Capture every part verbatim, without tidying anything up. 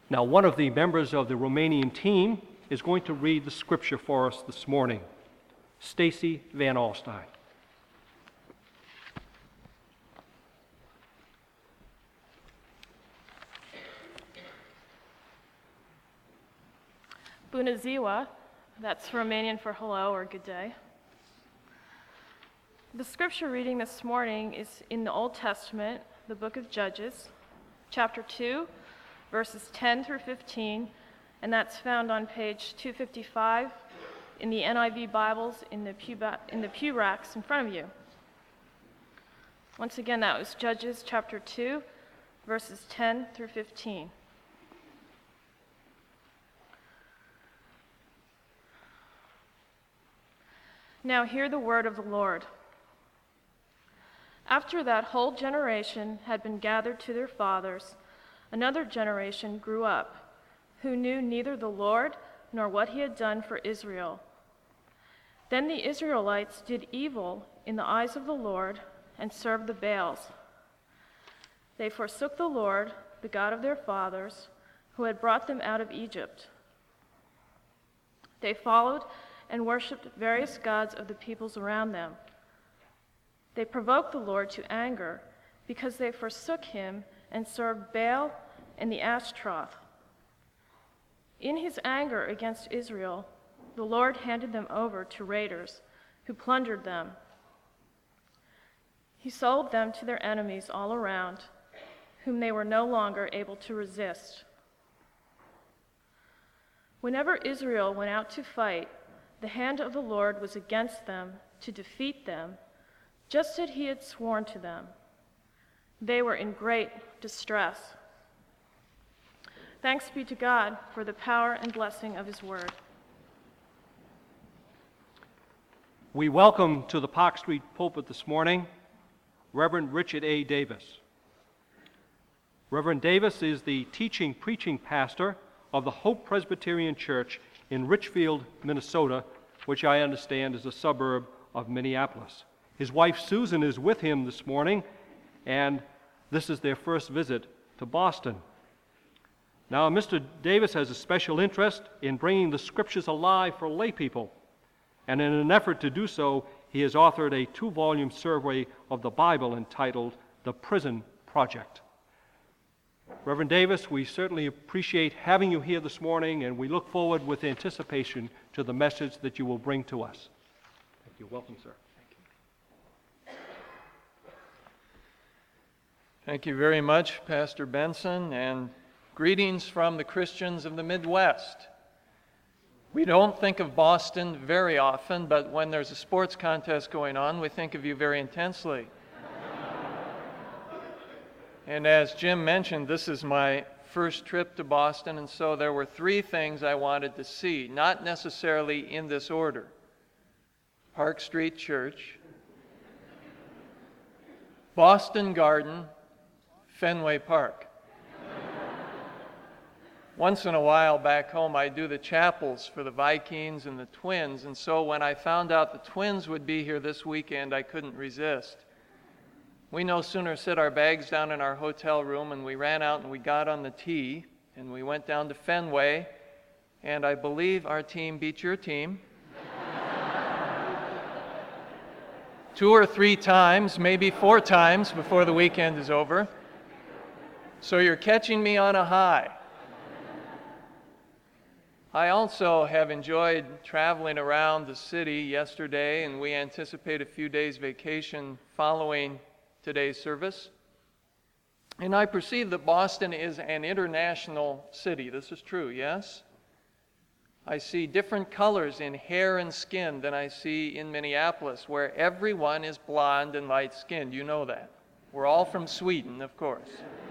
Now, one of the members of the Romanian team is going to read the scripture for us this morning, Stacy Van Alstyne. Bună ziua, that's Romanian for hello or good day. The scripture reading this morning is in the Old Testament, the book of Judges, chapter two, verses ten through fifteen, and that's found on page two fifty-five in the N I V Bibles in the pew, ba- in the pew racks in front of you. Once again, that was Judges chapter two, verses ten through fifteen. Now hear the word of the Lord. After that whole generation had been gathered to their fathers, another generation grew up, who knew neither the Lord nor what he had done for Israel. Then the Israelites did evil in the eyes of the Lord and served the Baals. They forsook the Lord, the God of their fathers, who had brought them out of Egypt. They followed and worshipped various gods of the peoples around them. They provoked the Lord to anger because they forsook him and served Baal and the Ashtaroth. In his anger against Israel, the Lord handed them over to raiders who plundered them. He sold them to their enemies all around, whom they were no longer able to resist. Whenever Israel went out to fight, the hand of the Lord was against them to defeat them, just as he had sworn to them. They were in great distress. Thanks be to God for the power and blessing of his word. We welcome to the Park Street pulpit this morning Reverend Richard A. Davis. Reverend Davis is the teaching preaching pastor of the Hope Presbyterian Church in Richfield, Minnesota, which I understand is a suburb of Minneapolis. His wife Susan is with him this morning, and this is their first visit to Boston. Now, Mister Davis has a special interest in bringing the scriptures alive for lay people, and in an effort to do so, he has authored a two-volume survey of the Bible entitled The Prison Project. Reverend Davis, we certainly appreciate having you here this morning, and we look forward with anticipation to the message that you will bring to us. Thank you. Welcome, sir. Thank you very much, Pastor Benson, and greetings from the Christians of the Midwest. We don't think of Boston very often, but when there's a sports contest going on, we think of you very intensely. And as Jim mentioned, this is my first trip to Boston, and so there were three things I wanted to see, not necessarily in this order. Park Street Church, Boston Garden, Fenway Park. Once in a while back home, I do the chapels for the Vikings and the Twins, and so when I found out the Twins would be here this weekend, I couldn't resist. We no sooner set our bags down in our hotel room, and we ran out and we got on the tee, and we went down to Fenway, and I believe our team beat your team. Two or three times, maybe four times before the weekend is over. So you're catching me on a high. I also have enjoyed traveling around the city yesterday, and we anticipate a few days vacation following today's service. And I perceive that Boston is an international city. This is true, yes? I see different colors in hair and skin than I see in Minneapolis, where everyone is blonde and light-skinned. You know that. We're all from Sweden, of course.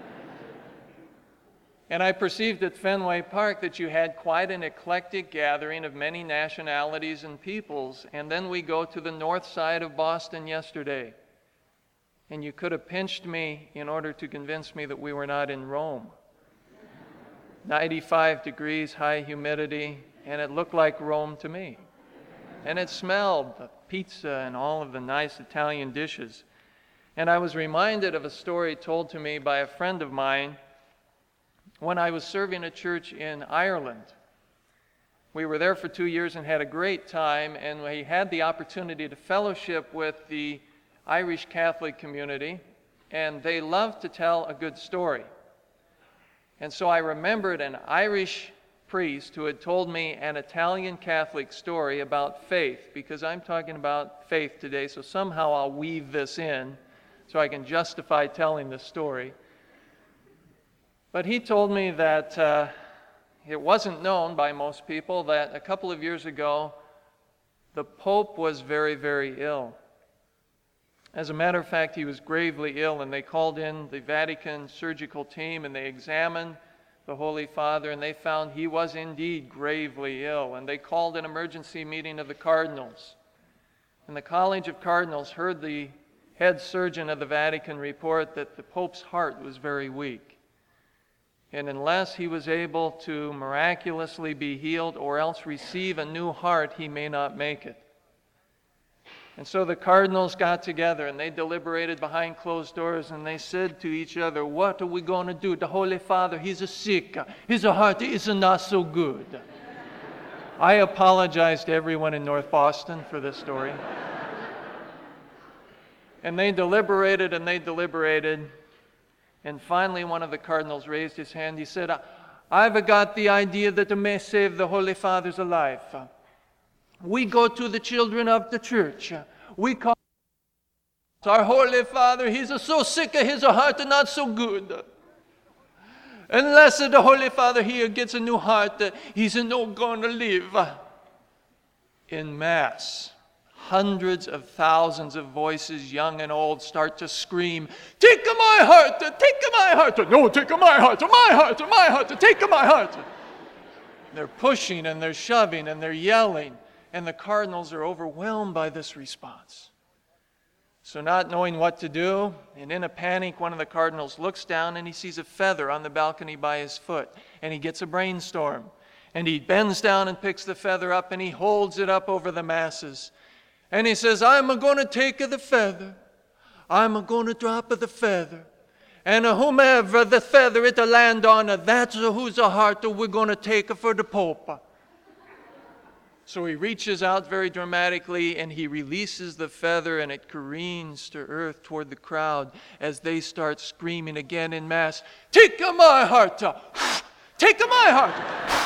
And I perceived at Fenway Park that you had quite an eclectic gathering of many nationalities and peoples. And then we go to the north side of Boston yesterday. And you could have pinched me in order to convince me that we were not in Rome. ninety-five degrees, high humidity, and it looked like Rome to me. And it smelled the pizza and all of the nice Italian dishes. And I was reminded of a story told to me by a friend of mine when I was serving a church in Ireland. We were there for two years and had a great time, and we had the opportunity to fellowship with the Irish Catholic community, and they love to tell a good story. And so I remembered an Irish priest who had told me an Italian Catholic story about faith, because I'm talking about faith today, so somehow I'll weave this in so I can justify telling this story. But he told me that uh, it wasn't known by most people that a couple of years ago the Pope was very, very ill. As a matter of fact, he was gravely ill, and they called in the Vatican surgical team, and they examined the Holy Father, and they found he was indeed gravely ill. And they called an emergency meeting of the cardinals. And the College of Cardinals heard the head surgeon of the Vatican report that the Pope's heart was very weak. And unless he was able to miraculously be healed or else receive a new heart, he may not make it. And so the cardinals got together and they deliberated behind closed doors, and they said to each other, what are we going to do? The Holy Father, he's a sick. His heart is not so good. I apologize to everyone in North Boston for this story. And they deliberated and they deliberated. And finally one of the cardinals raised his hand. He said, I've got the idea that to may save the Holy Father's life. We go to the children of the church. We call our Holy Father. He's so sick, his heart is not so good. Unless the Holy Father here gets a new heart, he's not going to live. In Mass, hundreds of thousands of voices, young and old, start to scream, take my heart, take my heart. No, take my heart, my heart, my heart, take my heart. They're pushing and they're shoving and they're yelling. And the cardinals are overwhelmed by this response. So not knowing what to do, and in a panic, one of the cardinals looks down and he sees a feather on the balcony by his foot. And he gets a brainstorm. And he bends down and picks the feather up and he holds it up over the masses. And he says, I'm going to take the feather. I'm going to drop the feather. And whomever the feather it'll land on, that's whose heart we're going to take for the Pope. So he reaches out very dramatically and he releases the feather, and it careens to earth toward the crowd as they start screaming again in Mass, take my heart, take my heart.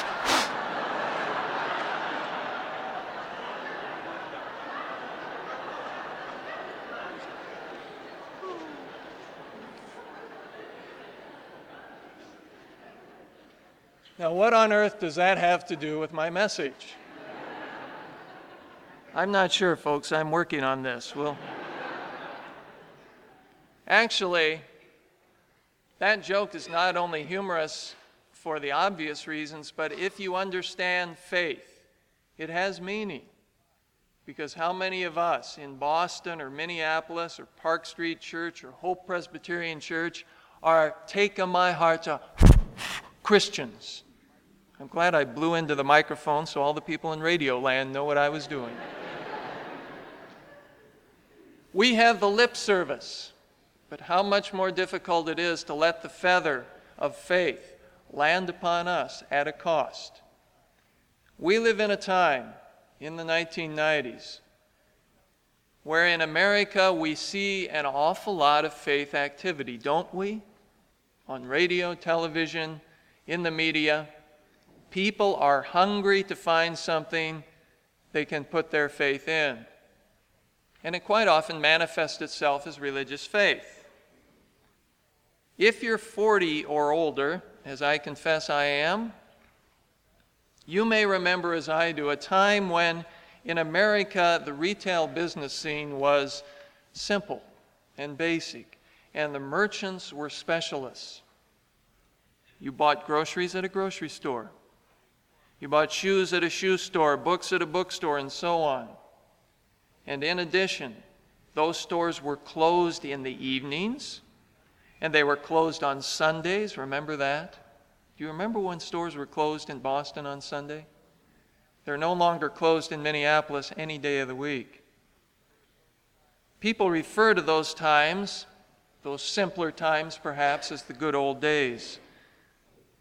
Now what on earth does that have to do with my message? I'm not sure, folks. I'm working on this. Well, actually, that joke is not only humorous for the obvious reasons, but if you understand faith, it has meaning. Because how many of us in Boston or Minneapolis or Park Street Church or Hope Presbyterian Church are taking my heart to Christians? I'm glad I blew into the microphone so all the people in Radio Land know what I was doing. We have the lip service, but how much more difficult it is to let the feather of faith land upon us at a cost. We live in a time, in the nineteen nineties, where in America we see an awful lot of faith activity, don't we? On radio, television, in the media. People are hungry to find something they can put their faith in. And it quite often manifests itself as religious faith. If you're forty or older, as I confess I am, you may remember, as I do, a time when in America the retail business scene was simple and basic, and the merchants were specialists. You bought groceries at a grocery store. You bought shoes at a shoe store, books at a bookstore, and so on. And in addition, those stores were closed in the evenings, and they were closed on Sundays. Remember that? Do you remember when stores were closed in Boston on Sunday? They're no longer closed in Minneapolis any day of the week. People refer to those times, those simpler times perhaps, as the good old days.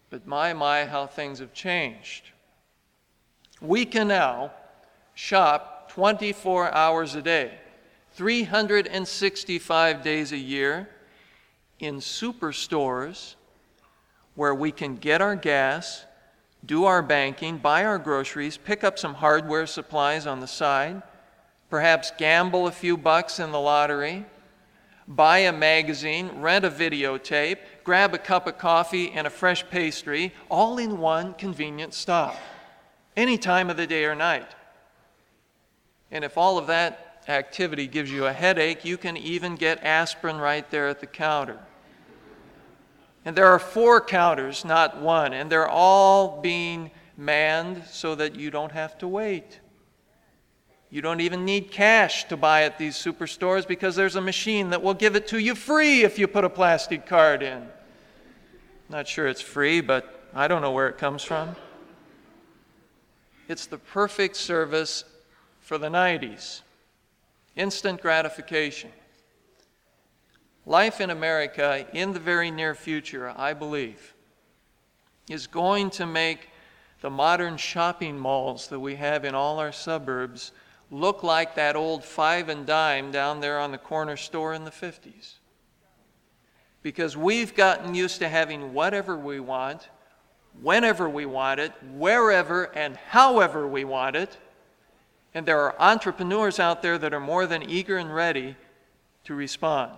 But my, my, how things have changed. We can now shop twenty-four hours a day, three hundred sixty-five days a year in superstores where we can get our gas, do our banking, buy our groceries, pick up some hardware supplies on the side, perhaps gamble a few bucks in the lottery, buy a magazine, rent a videotape, grab a cup of coffee and a fresh pastry, all in one convenient stop, any time of the day or night. And if all of that activity gives you a headache, you can even get aspirin right there at the counter. And there are four counters, not one, and they're all being manned so that you don't have to wait. You don't even need cash to buy at these superstores because there's a machine that will give it to you free if you put a plastic card in. Not sure it's free, but I don't know where it comes from. It's the perfect service for the nineties. Instant gratification. Life in America in the very near future, I believe, is going to make the modern shopping malls that we have in all our suburbs look like that old five and dime down there on the corner store in the fifties. Because we've gotten used to having whatever we want, whenever we want it, wherever and however we want it. And there are entrepreneurs out there that are more than eager and ready to respond.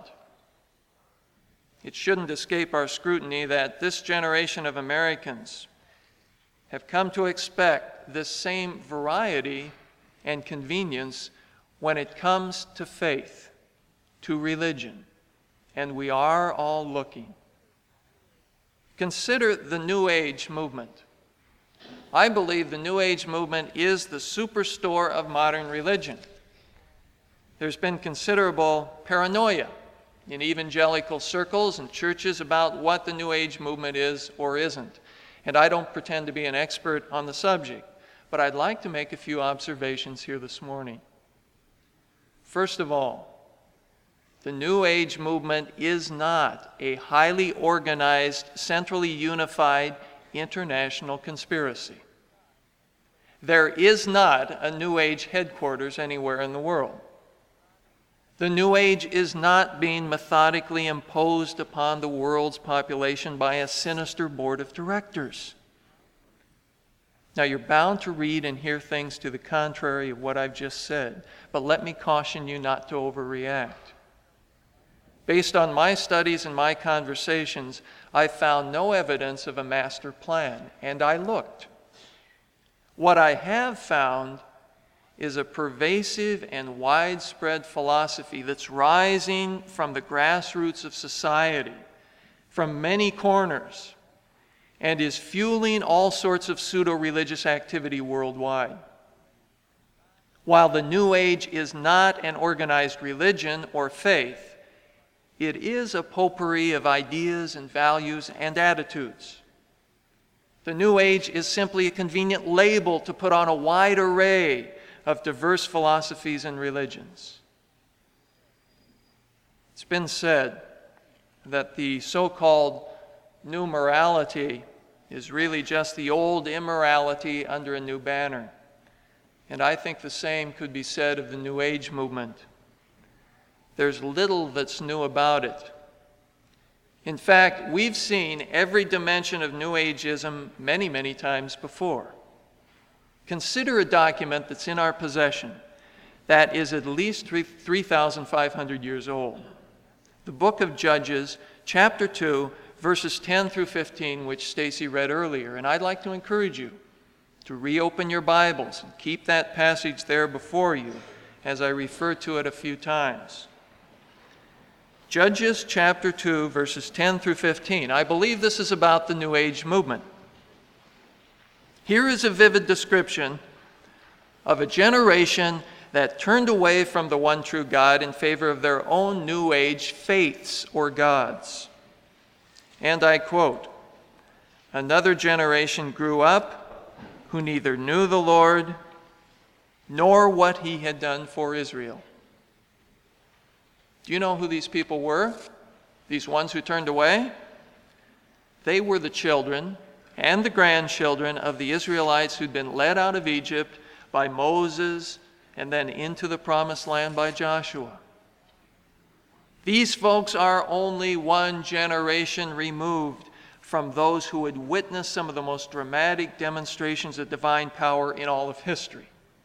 It shouldn't escape our scrutiny that this generation of Americans have come to expect this same variety and convenience when it comes to faith, to religion, and we are all looking. Consider the New Age movement. I believe the New Age movement is the superstore of modern religion. There's been considerable paranoia in evangelical circles and churches about what the New Age movement is or isn't. And I don't pretend to be an expert on the subject, but I'd like to make a few observations here this morning. First of all, the New Age movement is not a highly organized, centrally unified international conspiracy. There is not a New Age headquarters anywhere in the world. The New Age is not being methodically imposed upon the world's population by a sinister board of directors. Now, you're bound to read and hear things to the contrary of what I've just said, but let me caution you not to overreact. Based on my studies and my conversations, I found no evidence of a master plan, and I looked. What I have found is a pervasive and widespread philosophy that's rising from the grassroots of society, from many corners, and is fueling all sorts of pseudo-religious activity worldwide. While the New Age is not an organized religion or faith, it is a potpourri of ideas and values and attitudes. The New Age is simply a convenient label to put on a wide array of diverse philosophies and religions. It's been said that the so-called new morality is really just the old immorality under a new banner. And I think the same could be said of the New Age movement. There's little that's new about it. In fact, we've seen every dimension of New Ageism many, many times before. Consider a document that's in our possession that is at least three thousand five hundred years old. The book of Judges, chapter two, verses ten through fifteen, which Stacy read earlier. And I'd like to encourage you to reopen your Bibles and keep that passage there before you as I refer to it a few times. Judges chapter two, verses ten through fifteen. I believe this is about the New Age movement. Here is a vivid description of a generation that turned away from the one true God in favor of their own New Age faiths or gods. And I quote, "Another generation grew up who neither knew the Lord nor what he had done for Israel." Do you know who these people were? These ones who turned away? They were the children and the grandchildren of the Israelites who'd been led out of Egypt by Moses and then into the promised land by Joshua. These folks are only one generation removed from those who had witnessed some of the most dramatic demonstrations of divine power in all of history.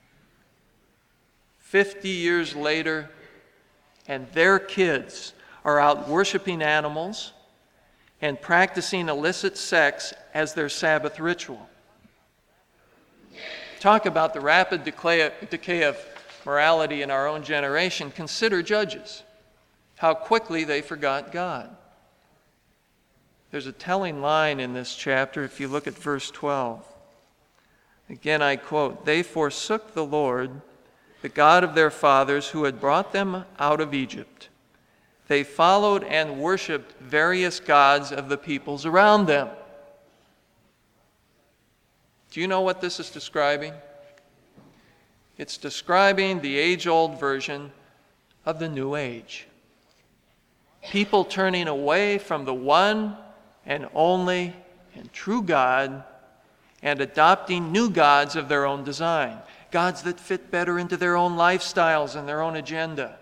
Fifty years later, and their kids are out worshiping animals and practicing illicit sex as their Sabbath ritual. Talk about the rapid decay, decay of morality in our own generation. Consider Judges, how quickly they forgot God. There's a telling line in this chapter if you look at verse twelve. Again, I quote, "They forsook the Lord, the God of their fathers, who had brought them out of Egypt. They followed and worshiped various gods of the peoples around them." Do you know what this is describing? It's describing the age-old version of the New Age. People turning away from the one and only and true God and adopting new gods of their own design, gods that fit better into their own lifestyles and their own agenda.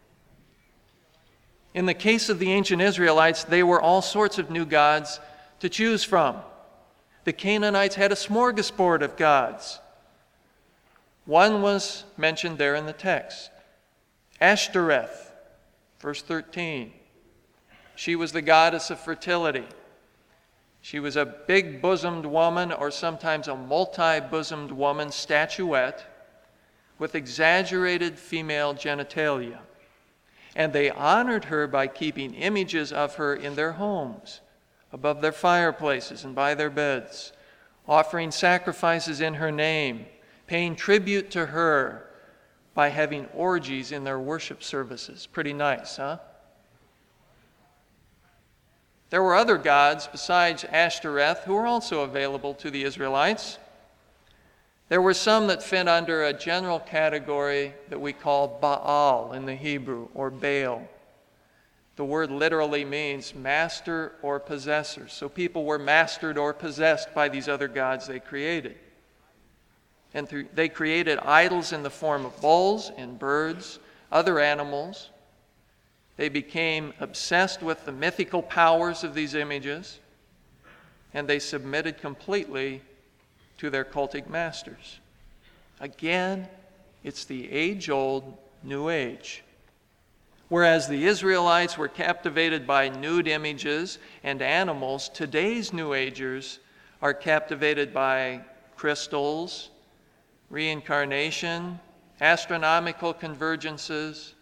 In the case of the ancient Israelites, they were all sorts of new gods to choose from. The Canaanites had a smorgasbord of gods. One was mentioned there in the text, Ashtoreth, verse thirteen. She was the goddess of fertility. She was a big-bosomed woman, or sometimes a multi-bosomed woman, statuette, with exaggerated female genitalia. And they honored her by keeping images of her in their homes, above their fireplaces and by their beds, offering sacrifices in her name, paying tribute to her by having orgies in their worship services. Pretty nice, huh? There were other gods besides Ashtoreth who were also available to the Israelites. There were some that fit under a general category that we call Baal in the Hebrew, or Baal. The word literally means master or possessor. So people were mastered or possessed by these other gods they created. And through, they created idols in the form of bulls and birds, other animals. They became obsessed with the mythical powers of these images, and they submitted completely to their cultic masters. Again, it's the age-old New Age. Whereas the Israelites were captivated by nude images and animals, today's New Agers are captivated by crystals, reincarnation, astronomical convergences,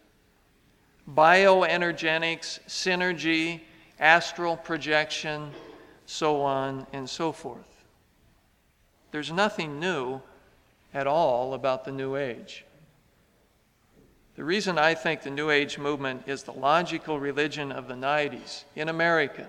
bioenergetics, synergy, astral projection, so on and so forth. There's nothing new at all about the New Age. The reason I think the New Age movement is the logical religion of the nineties in America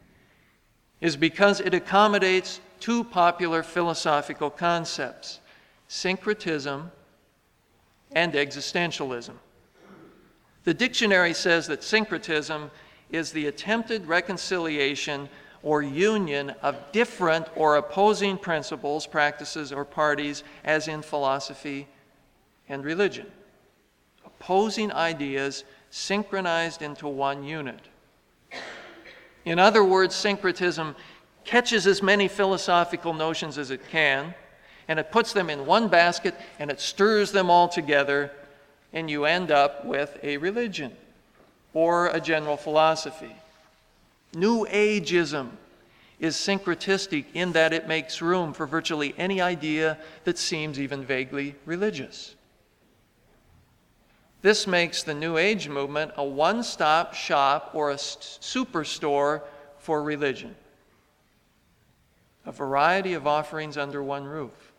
is because it accommodates two popular philosophical concepts, syncretism and existentialism. The dictionary says that syncretism is the attempted reconciliation or union of different or opposing principles, practices, or parties, as in philosophy and religion. Opposing ideas synchronized into one unit. In other words, syncretism catches as many philosophical notions as it can, and it puts them in one basket, and it stirs them all together, and you end up with a religion or a general philosophy. New Ageism is syncretistic in that it makes room for virtually any idea that seems even vaguely religious. This makes the New Age movement a one-stop shop or a superstore for religion. A variety of offerings under one roof.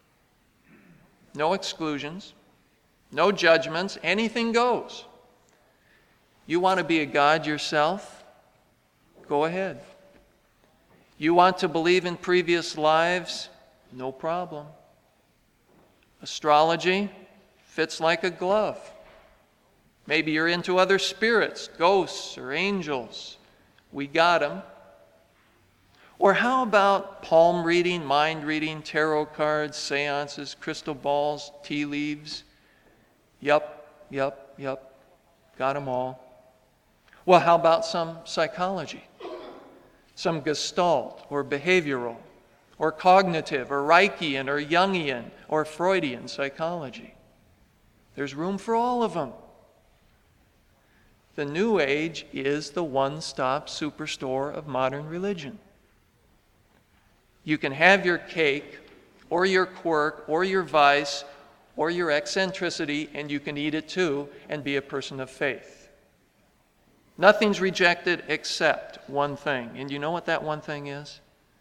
No exclusions. No judgments, anything goes. You want to be a god yourself? Go ahead. You want to believe in previous lives? No problem. Astrology fits like a glove. Maybe you're into other spirits, ghosts or angels. We got them. Or how about palm reading, mind reading, tarot cards, seances, crystal balls, tea leaves? Yup, yup, yup. Got them all. Well, how about some psychology? Some Gestalt or behavioral or cognitive or Reichian or Jungian or Freudian psychology. There's room for all of them. The New Age is the one-stop superstore of modern religion. You can have your cake or your quirk or your vice or your eccentricity, and you can eat it too and be a person of faith. Nothing's rejected except one thing. And you know what that one thing is?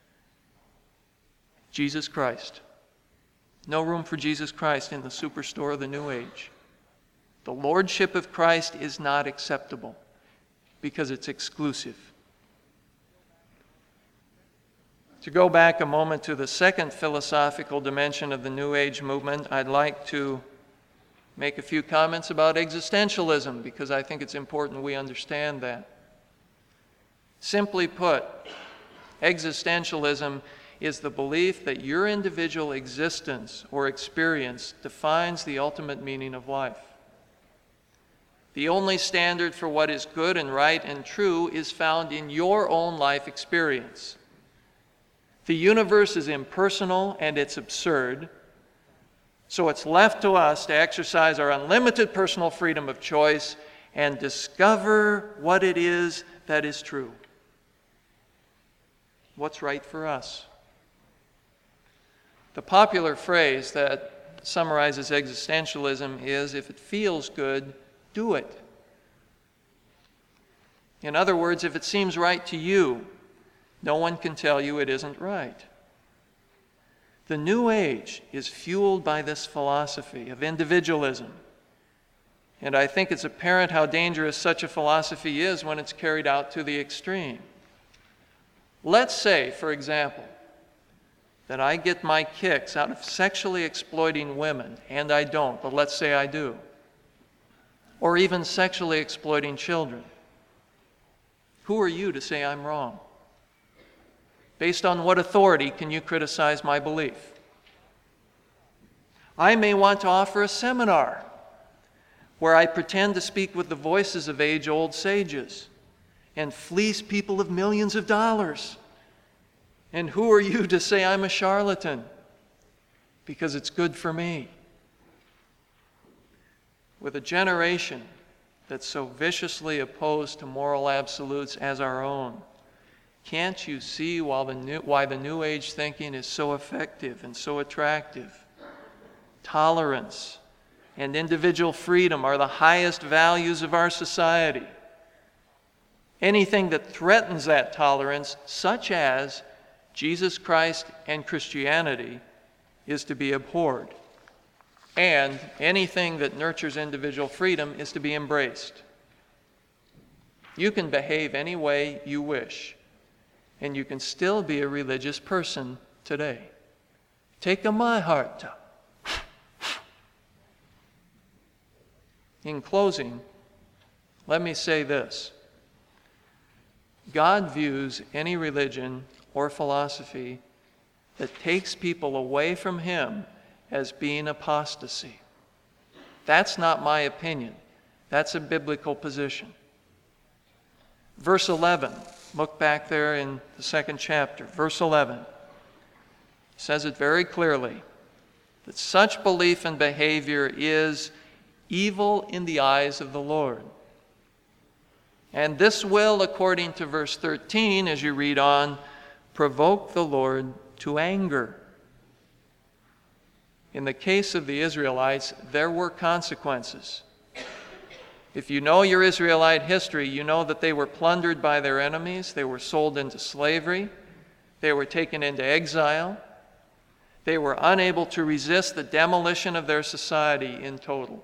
Jesus Christ. No room for Jesus Christ in the superstore of the New Age. The lordship of Christ is not acceptable because it's exclusive. To go back a moment to the second philosophical dimension of the New Age movement, I'd like to make a few comments about existentialism because I think it's important we understand that. Simply put, existentialism is the belief that your individual existence or experience defines the ultimate meaning of life. The only standard for what is good and right and true is found in your own life experience. The universe is impersonal and it's absurd, so it's left to us to exercise our unlimited personal freedom of choice and discover what it is that is true. What's right for us? The popular phrase that summarizes existentialism is, if it feels good, do it. In other words, if it seems right to you, no one can tell you it isn't right. The New Age is fueled by this philosophy of individualism. And I think it's apparent how dangerous such a philosophy is when it's carried out to the extreme. Let's say, for example, that I get my kicks out of sexually exploiting women, and I don't, but let's say I do. Or even sexually exploiting children. Who are you to say I'm wrong? Based on what authority can you criticize my belief? I may want to offer a seminar where I pretend to speak with the voices of age-old sages and fleece people of millions of dollars. And who are you to say I'm a charlatan? Because it's good for me. With a generation that's so viciously opposed to moral absolutes as our own, can't you see why the, new, why the New Age thinking is so effective and so attractive? Tolerance and individual freedom are the highest values of our society. Anything that threatens that tolerance, such as Jesus Christ and Christianity, is to be abhorred. And anything that nurtures individual freedom is to be embraced. You can behave any way you wish, and you can still be a religious person today. Take a my heart. In closing, let me say this. God views any religion or philosophy that takes people away from Him as being apostasy. That's not my opinion. That's a biblical position. Verse eleven, look back there in the second chapter. Verse eleven says it very clearly that such belief and behavior is evil in the eyes of the Lord. And this will, according to verse thirteen, as you read on, provoke the Lord to anger. In the case of the Israelites, there were consequences. If you know your Israelite history, you know that they were plundered by their enemies, they were sold into slavery, they were taken into exile, they were unable to resist the demolition of their society in total.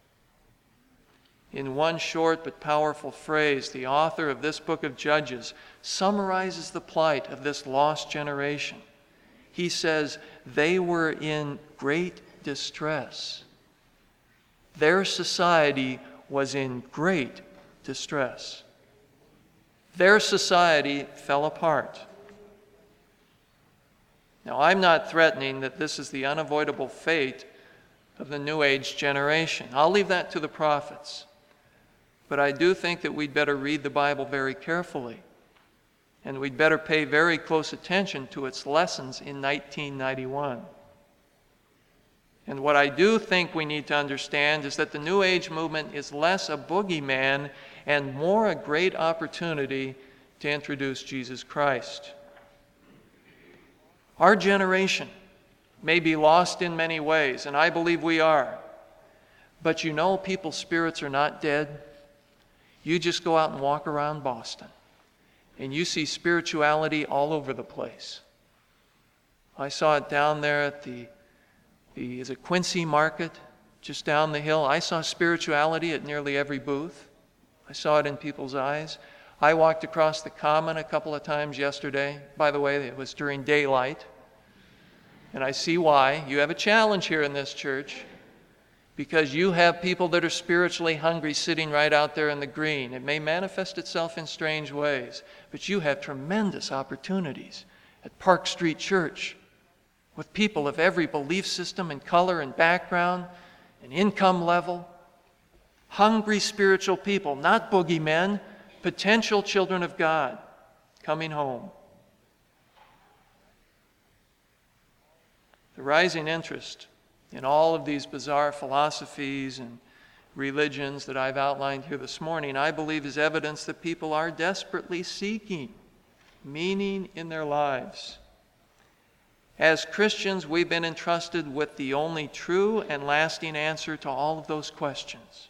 In one short but powerful phrase, the author of this book of Judges summarizes the plight of this lost generation. He says, they were in great distress. Their society was in great distress. Their society fell apart. Now, I'm not threatening that this is the unavoidable fate of the New Age generation. I'll leave that to the prophets. But I do think that we'd better read the Bible very carefully, and we'd better pay very close attention to its lessons in nineteen ninety-one. And what I do think we need to understand is that the New Age movement is less a boogeyman and more a great opportunity to introduce Jesus Christ. Our generation may be lost in many ways, and I believe we are. But you know, people's spirits are not dead. You just go out and walk around Boston, and you see spirituality all over the place. I saw it down there at the, the is it Quincy Market, just down the hill. I saw spirituality at nearly every booth. I saw it in people's eyes. I walked across the Common a couple of times yesterday. By the way, it was during daylight. And I see why. You have a challenge here in this church, because you have people that are spiritually hungry sitting right out there in the green. It may manifest itself in strange ways, but you have tremendous opportunities at Park Street Church with people of every belief system and color and background and income level. Hungry spiritual people, not boogeymen, potential children of God coming home. The rising interest in all of these bizarre philosophies and religions that I've outlined here this morning, I believe is evidence that people are desperately seeking meaning in their lives. As Christians, we've been entrusted with the only true and lasting answer to all of those questions.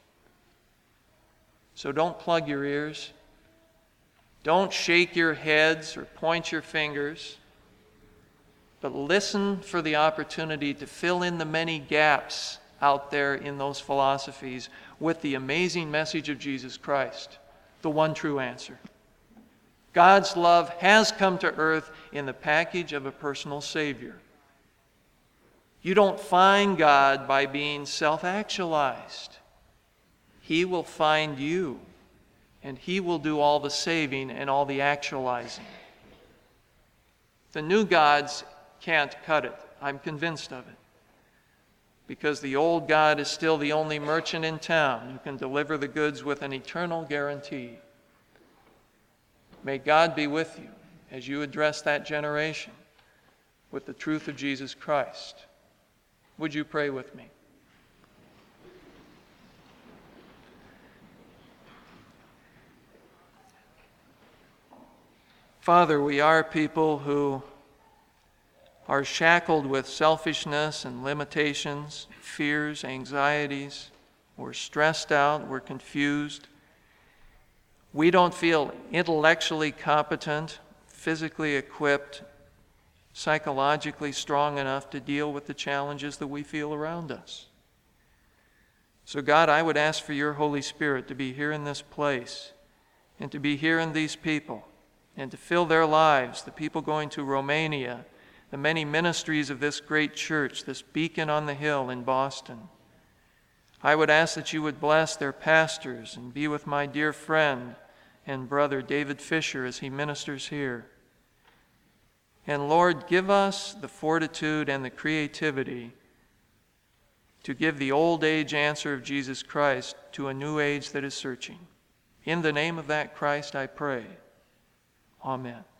So don't plug your ears. Don't shake your heads or point your fingers. But listen for the opportunity to fill in the many gaps out there in those philosophies with the amazing message of Jesus Christ, the one true answer. God's love has come to earth in the package of a personal Savior. You don't find God by being self-actualized. He will find you, and He will do all the saving and all the actualizing. The new gods can't cut it. I'm convinced of it. Because the old God is still the only merchant in town who can deliver the goods with an eternal guarantee. May God be with you as you address that generation with the truth of Jesus Christ. Would you pray with me? Father, we are people who are shackled with selfishness and limitations, fears, anxieties. We're stressed out, we're confused. We don't feel intellectually competent, physically equipped, psychologically strong enough to deal with the challenges that we feel around us. So God, I would ask for your Holy Spirit to be here in this place and to be here in these people and to fill their lives, the people going to Romania, the many ministries of this great church, this beacon on the hill in Boston. I would ask that you would bless their pastors and be with my dear friend and brother David Fisher as he ministers here. And Lord, give us the fortitude and the creativity to give the old age answer of Jesus Christ to a new age that is searching. In the name of that Christ I pray. Amen.